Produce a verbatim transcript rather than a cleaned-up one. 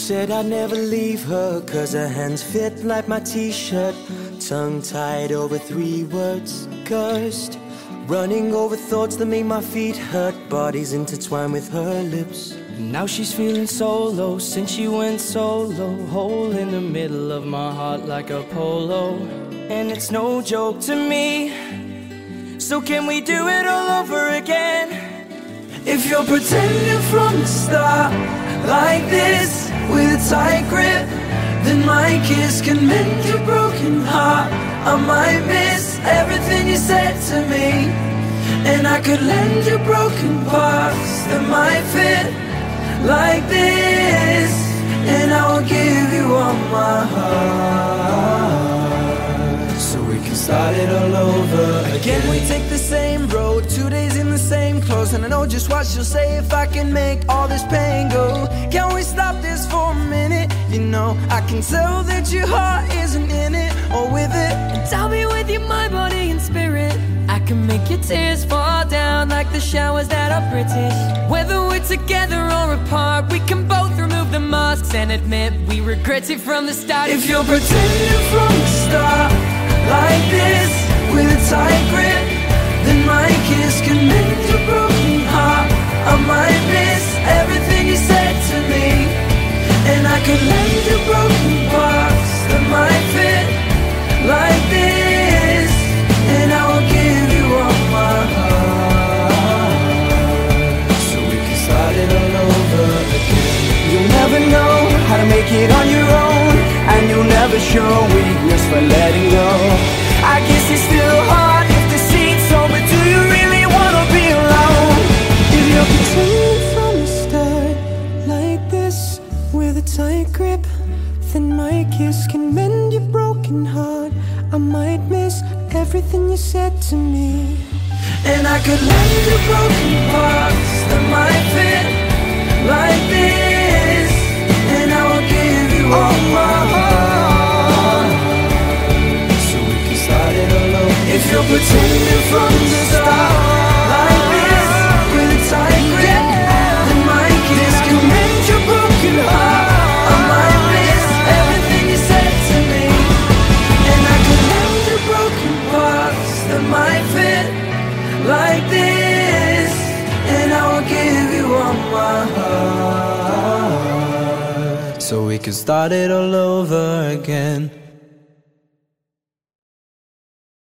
said I'd never leave her, cause her hands fit like my t-shirt. Tongue tied over three words, cursed. Running over thoughts that make my feet hurt. Bodies intertwined with her lips. Now she's feeling so low since she went solo. Hole in the middle of my heart like a polo. And it's no joke to me. So can we do it all over again? If you're pretending from the start like this, with a tight grip, then my kiss can mend your broken heart. I might miss everything you said to me, and I could lend you broken parts that might fit like this, and I will give you all my heart, so we can start it all over again. We take the same road, two days in the same clothes, and I know just what she'll say if I can make all this pain go. Can we stop this for a minute? You know, I can tell that your heart isn't in it or with it. And tell me with you, my body and spirit, I can make your tears fall down like the showers that are British. Whether we're together or apart, we can both remove the masks and admit we regret it from the start. If you're pretending from the start like this, with a tight grip, then my kiss can mend your broken heart. I might miss everything you said to me, and I could lend you broken parts that might fit like this, and I will give you all my heart, so we can start it all over again. You'll never know how to make it on your own, and you'll never show weakness for letting go. I guess it's still hard if the seat's open. Do you really wanna be alone? If you're pretending from the start like this, with a tight grip, then my kiss can mend your broken heart. I might miss everything you said to me, and I could lend you broken parts that might fit like this, and I will give you all my heart, so we can start it all over. If you're pretending from the start like this, with a tight grip, then my kiss can mend your broken heart. I might miss everything you said to me, and I could lend you broken parts that might fit like this, and I will give you all my heart, so we can start it all over again.